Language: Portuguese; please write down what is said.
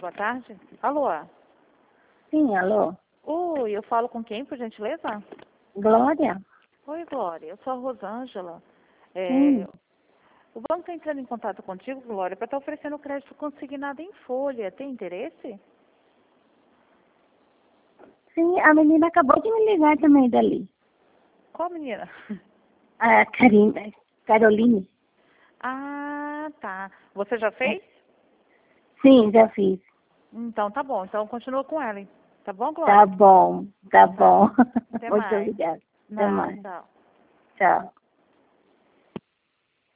boa tarde. Alô? Sim, alô? Oi, eu falo com quem, por gentileza? Glória? Oi, Glória, eu sou a Rosângela. Sim. O banco está entrando em contato contigo, Glória, para estar oferecendo crédito consignado em folha. Tem interesse? Sim, a menina acabou de me ligar também dali. Qual menina? A Karina, Caroline. Ah, tá. Você já fez? Sim, já fiz. Então tá bom. Então continua com ela, hein? Tá bom, Glória? Tá bom, tá Então tá. bom. Até Muito mais. obrigada. Até Nada, mais. tchau. Tchau.